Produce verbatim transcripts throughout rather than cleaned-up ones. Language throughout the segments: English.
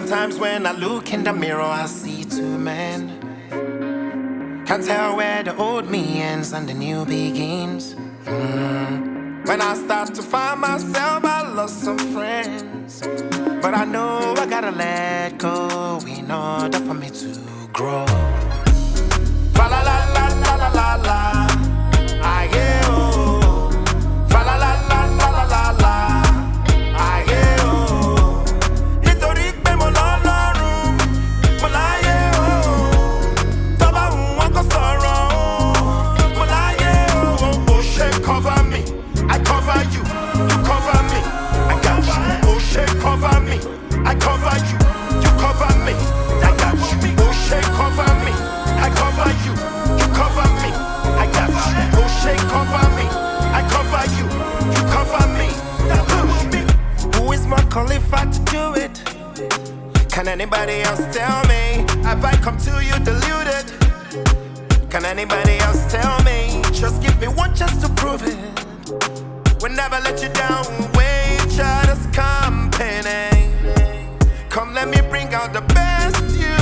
Sometimes when I look in the mirror, I see two men. Can't tell where the old me ends and the new begins. Mm. When I start to find myself, I lost some friends. But I know I gotta let go in order for me to grow. Fa la la la la la la la. I get oh. Fa la la la la la la la. I get oh. Nítorí pé mo l'Ọlọ́run, mo láyé oh. Tó bá wù wọ́n kó sọ̀rọ̀ oh. Mo láyé oh. Oh ṣe cover me, I cover you, you cover me, I got you. Oh ṣe cover me, I cover you, you cover me, I got you. Oh ṣe cover me, I cover you, you cover me, I got you. Oh ṣe cover me, I cover you, you cover me. Who is more qualified to do it? Can anybody else tell me? Have I come to you deluded? Can anybody else tell me? Just give me one chance to prove it. We'll never let you down, wait, just company. Come let me bring out the best you.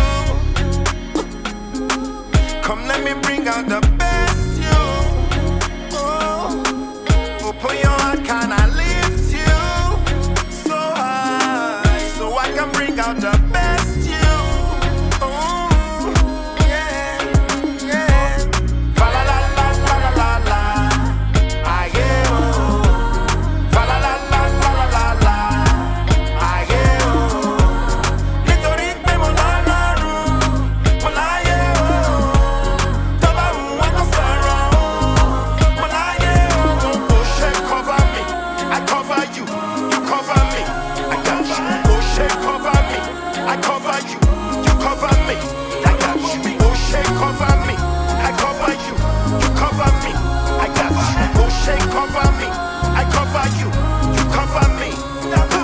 Come let me bring out the best you. Oh, open your heart, can I lift you so high, so I can bring out the best you. Oh, yeah, yeah. Fa la la la la la la la. I get oh. Fa la la la la la la la. I get oh. Nítorí pé mo l'Ọlọ́run, mo láyé oh. Tó bá wù wọ́n kó sọ̀rọ̀ oh. Mo láyé oh. Oh ṣe cover me, I cover you, you cover me, I got you. Oh ṣe cover me, I cover you, you cover me, I got you. Oh ṣe cover me, I cover you, you cover me, I got you. Oh ṣe cover me, I cover you, you cover me.